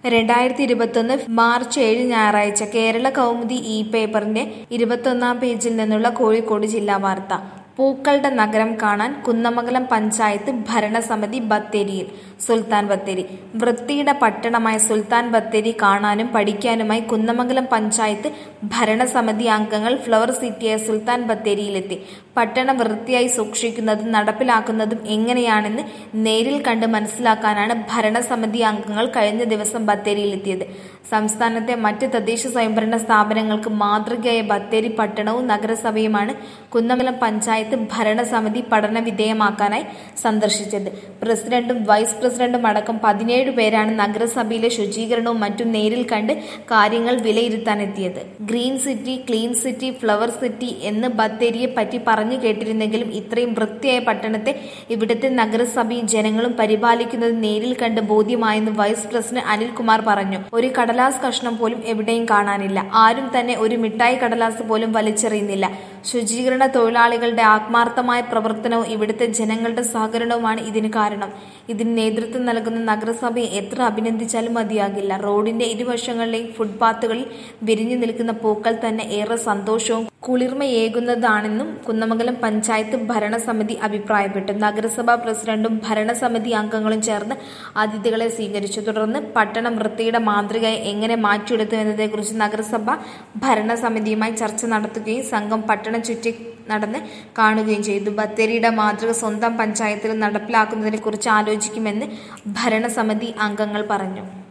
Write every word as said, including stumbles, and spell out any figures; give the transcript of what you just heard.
രണ്ടായിരത്തി ഇരുപത്തൊന്ന് മാർച്ച് ഏഴ് ഞായറാഴ്ച കേരള കൗമുദി ഇ പേപ്പറിന്റെ ഇരുപത്തൊന്നാം പേജിൽ നിന്നുള്ള കോഴിക്കോട് ജില്ലാ വാർത്ത. പൂക്കളുടെ നഗരം കാണാൻ കുന്നമംഗലം പഞ്ചായത്ത് ഭരണസമിതി ബത്തേരിയിൽ. സുൽത്താൻ ബത്തേരി. വൃത്തിയുടെ പട്ടണമായ സുൽത്താൻ ബത്തേരി കാണാനും പഠിക്കാനുമായി കുന്നമംഗലം പഞ്ചായത്ത് ഭരണസമിതി അംഗങ്ങൾ ഫ്ലവർ സിറ്റിയായ സുൽത്താൻ ബത്തേരിയിലെത്തി. പട്ടണം വൃത്തിയായി സൂക്ഷിക്കുന്നതും നടപ്പിലാക്കുന്നതും എങ്ങനെയാണെന്ന് നേരിൽ കണ്ട് മനസ്സിലാക്കാനാണ് ഭരണസമിതി അംഗങ്ങൾ കഴിഞ്ഞ ദിവസം ബത്തേരിയിലെത്തിയത്. സംസ്ഥാനത്തെ മറ്റ് തദ്ദേശ സ്വയംഭരണ സ്ഥാപനങ്ങൾക്ക് മാതൃകയായ ബത്തേരി പട്ടണവും നഗരസഭയുമാണ് കുന്നമംഗലം പഞ്ചായത്ത് ഭരണസമിതി പഠന വിധേയമാക്കാനായി സന്ദർശിച്ചത്. പ്രസിഡന്റും വൈസ് പ്രസിഡന്റും അടക്കം പതിനേഴ് പേരാണ് നഗരസഭയിലെ ശുചീകരണവും മറ്റും നേരിൽ കണ്ട് കാര്യങ്ങൾ വിലയിരുത്താനെത്തിയത്. Green city, clean city, flower city എന്ന് ബത്തേരിയെ പറ്റി പറഞ്ഞു കേട്ടിരുന്നെങ്കിലും ഇത്രയും വൃത്തിയായ പട്ടണത്തെ ഇവിടുത്തെ നഗരസഭയും ജനങ്ങളും പരിപാലിക്കുന്നത് നേരിൽ കണ്ട് ബോധ്യമായെന്ന് വൈസ് പ്രസിഡന്റ് അനിൽകുമാർ പറഞ്ഞു. ഒരു കടലാസ് കഷ്ണം പോലും എവിടെയും കാണാനില്ല. ആരും തന്നെ ഒരു മിഠായി കടലാസ് പോലും വലിച്ചെറിയുന്നില്ല. ശുചീകരണ തൊഴിലാളികളുടെ ആത്മാർത്ഥമായ പ്രവർത്തനവും ഇവിടുത്തെ ജനങ്ങളുടെ സഹകരണവുമാണ് ഇതിന് കാരണം. ഇതിന് നേതൃത്വം നൽകുന്ന നഗരസഭയെ എത്ര അഭിനന്ദിച്ചാലും മതിയാകില്ല. റോഡിന്റെ ഇരുവശങ്ങളിലെയും ഫുട്പാത്തുകളിൽ വിരിഞ്ഞു നിൽക്കുന്ന പൂക്കൾ തന്നെ ഏറെ സന്തോഷവും കുളിർമയേകുന്നതാണെന്നും കുന്നമംഗലം പഞ്ചായത്ത് ഭരണസമിതി അഭിപ്രായപ്പെട്ടു. നഗരസഭാ പ്രസിഡന്റും ഭരണസമിതി അംഗങ്ങളും ചേർന്ന് അതിഥികളെ സ്വീകരിച്ചു. തുടർന്ന് പട്ടണം വൃത്തിയുടെ മാതൃകയായി എങ്ങനെ മാറ്റിയെടുത്തു എന്നതേക്കുറിച്ച് നഗരസഭ ഭരണസമിതിയുമായി ചർച്ച നടത്തുകയും സംഘം പട്ടണം ചുറ്റി നടന്ന് കാണുകയും ചെയ്തു. ബത്തേരിയുടെ മാതൃക സ്വന്തം പഞ്ചായത്തിൽ നടപ്പിലാക്കുന്നതിനെ കുറിച്ച് ആലോചിക്കുമെന്ന് ഭരണസമിതി അംഗങ്ങൾ പറഞ്ഞു.